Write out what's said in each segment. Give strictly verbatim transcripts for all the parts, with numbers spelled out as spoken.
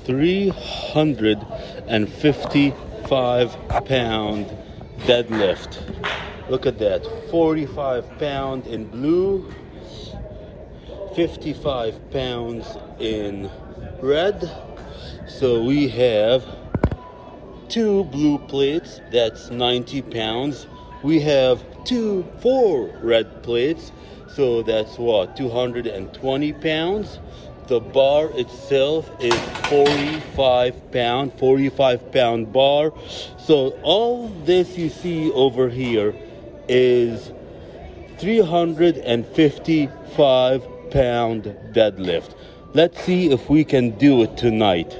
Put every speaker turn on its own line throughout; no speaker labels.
three hundred fifty-five pound deadlift. Look at that, forty-five pound in blue, fifty-five pounds in red. So we have two blue plates, that's ninety pounds. We have two, four red plates, so that's what, two hundred twenty pounds. The bar itself is forty-five pound, forty-five pound bar. So all this you see over here is three hundred fifty-five pound deadlift. Let's see if we can do it tonight.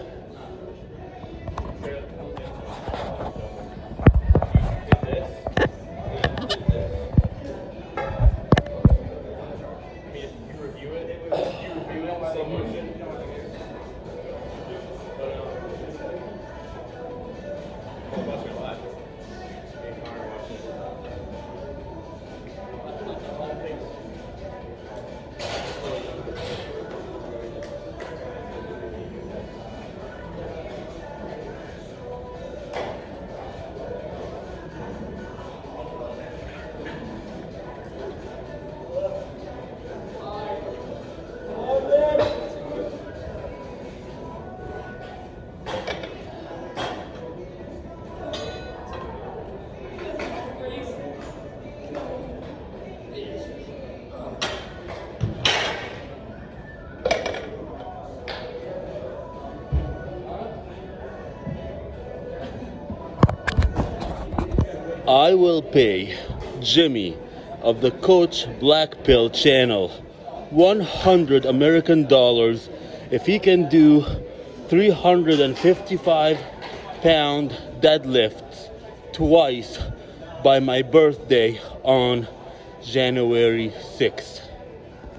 I will pay Jimmy of the Coach Black Pill channel one hundred American dollars if he can do three hundred fifty-five pound deadlifts twice by my birthday on January sixth.